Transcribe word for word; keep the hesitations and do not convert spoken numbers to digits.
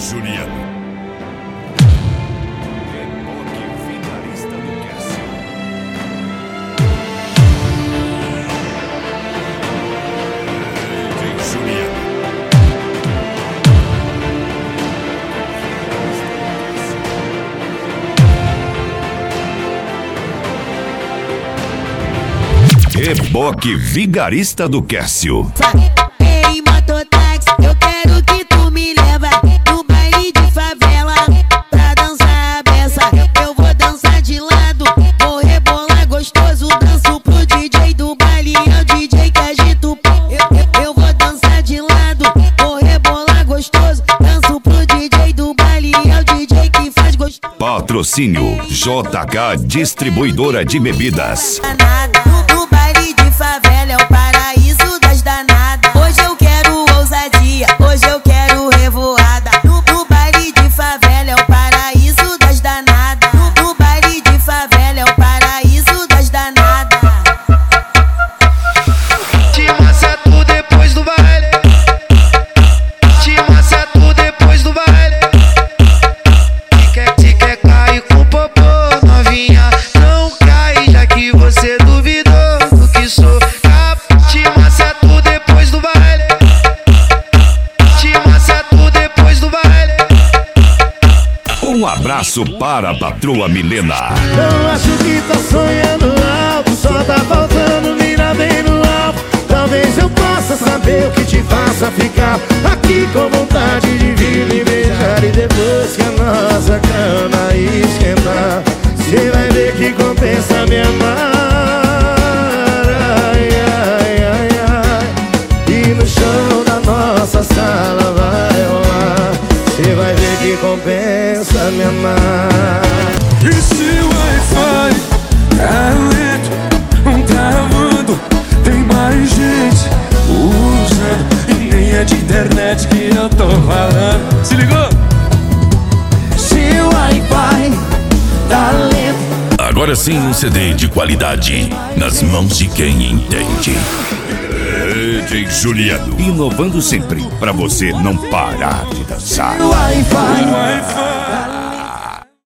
Juliano. Reboque Vigarista do Quércio. Ei, mototáxi, eu quero que tu me leva no baile de favela pra dançar a beça. Eu vou dançar de lado, vou rebolar gostoso. Danço pro D J do baile, é o D J que agita o pau. Eu, eu, eu vou dançar de lado, vou rebolar gostoso. Danço pro D J do baile, é o D J que faz gostoso. Patrocínio J K Distribuidora de Bebidas. No baile de favela é o paraíso das danadas. Hoje eu quero ousadia, hoje eu quero revoada. No, no baile de favela é o paraíso das danadas. No, no baile de favela é o paraíso das danadas. Te maceto depois do baile. Te maceto depois do baile. Se quer, se quer cair com popô, novinha, não cai, já que você duvidou do que sou. Te maceto depois do baile. Te maceto depois do baile. Um abraço para a patroa Milena. Não acho que tá sonhando alto, só tá faltando mirar bem no alto. Talvez eu possa saber o que te faça ficar aqui com vontade de vir me beijar. E depois que a nossa cama esquentar, cê vai ver que compensa me amar. Ai, ai, ai, ai. E no chão da nossa sala vai rolar, cê vai ver que compensa me amar. E se o Wi-Fi tá lento, travando, tem mais gente usando, e nem é de internet que eu tô falando. Se ligou? Se o Wi-Fi tá lento. Agora sim, um C D de qualidade nas mãos de quem entende. D J Juliano, inovando sempre pra você não parar de dançar. Wi-Fi. Wi-Fi